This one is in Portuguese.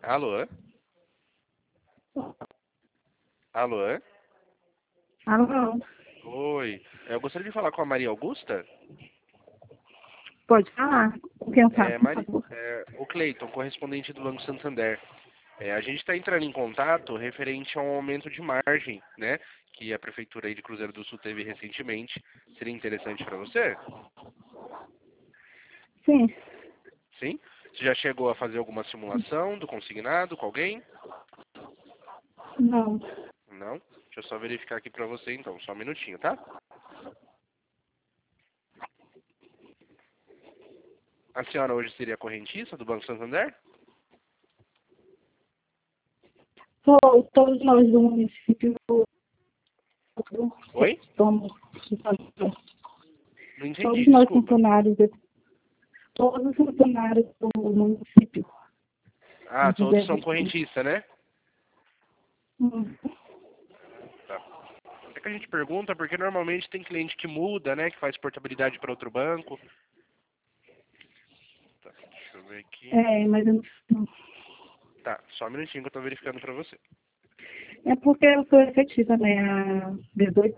Alô? Alô? Alô? Oi. Eu gostaria de falar com a Maria Augusta. Pode falar? Com quem eu falo, por Mari... favor? o Cleiton, correspondente do Banco Santander. A gente está entrando em contato referente a um aumento de margem, né? Que a Prefeitura aí de Cruzeiro do Sul teve recentemente. Seria interessante para você? Sim. Sim? Você já chegou a fazer alguma simulação do consignado com alguém? Não. Não? Deixa eu só verificar aqui para você então, só um minutinho, tá? A senhora hoje seria correntista do Banco Santander? Todos nós do município Oi? somos. Não entendi, Todos nós desculpa. funcionários, todos os funcionários do município Ah, de todos José são Rito. correntistas, né? Hum. Tá. É que a gente pergunta porque normalmente tem cliente que muda, né? Que faz portabilidade para outro banco. Tá, deixa eu ver aqui. Mas eu não. Tá, só um minutinho que eu tô verificando para você. É porque eu sou efetiva, né? Há 18